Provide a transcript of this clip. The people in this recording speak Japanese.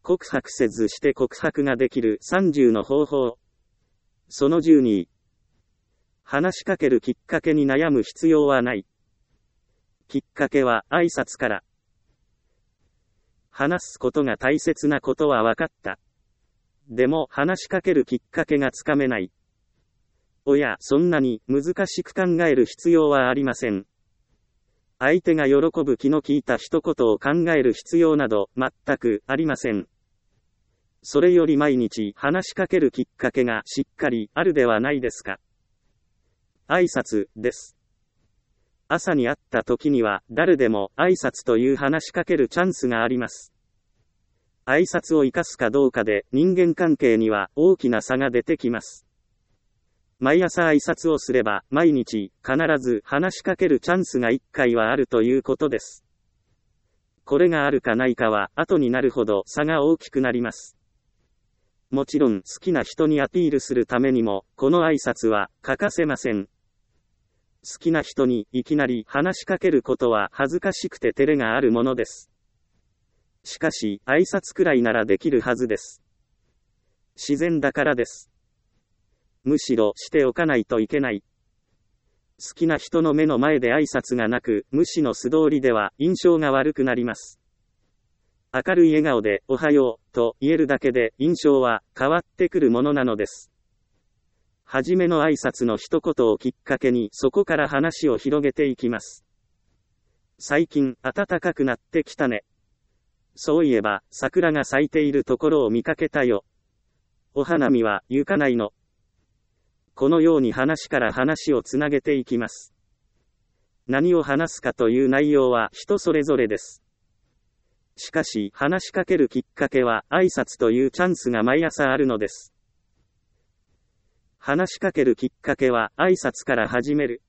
告白せずして告白ができる30の方法。その12。話しかけるきっかけに悩む必要はない。きっかけは挨拶から。話すことが大切なことは分かった。でも話しかけるきっかけがつかめない。おや、そんなに難しく考える必要はありません。相手が喜ぶ気の利いた一言を考える必要など全くありません。それより毎日話しかけるきっかけがしっかりあるではないですか。挨拶です。朝に会った時には誰でも挨拶という話しかけるチャンスがあります。挨拶を生かすかどうかで人間関係には大きな差が出てきます。毎朝挨拶をすれば毎日必ず話しかけるチャンスが1回はあるということです。これがあるかないかは後になるほど差が大きくなります。もちろん好きな人にアピールするためにもこの挨拶は欠かせません。好きな人にいきなり話しかけることは恥ずかしくて照れがあるものです。しかし挨拶くらいならできるはずです。自然だからです。むしろしておかないといけない。好きな人の目の前で挨拶がなく、無視の素通りでは印象が悪くなります。明るい笑顔でおはようと言えるだけで印象は変わってくるものなのです。はじめの挨拶の一言をきっかけにそこから話を広げていきます。最近暖かくなってきたね。そういえば桜が咲いているところを見かけたよ。お花見は行かないの？このように話から話をつなげていきます。何を話すかという内容は人それぞれです。しかし話しかけるきっかけは挨拶というチャンスが毎朝あるのです。話しかけるきっかけは挨拶から始める。